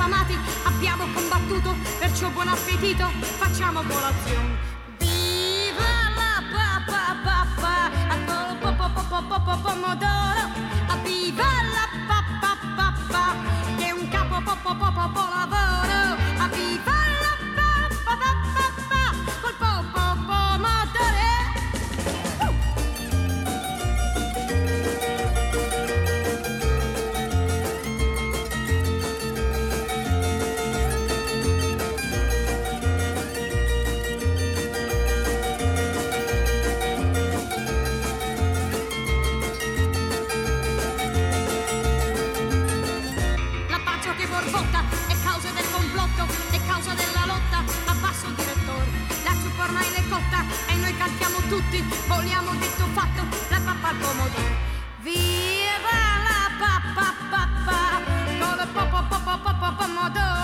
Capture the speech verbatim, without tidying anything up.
affamati, abbiamo combattuto, perciò buon appetito, facciamo colazione. Viva la papà papà, al po po po po po pomodoro, viva la papà papà, che è un capo po po po po po lavoro, viva la papà papà, col po po pomodoro. E noi cantiamo tutti, vogliamo detto fatto, la pappa al pomodoro. Viva la pappa pappa, con il po po po po po pomodoro.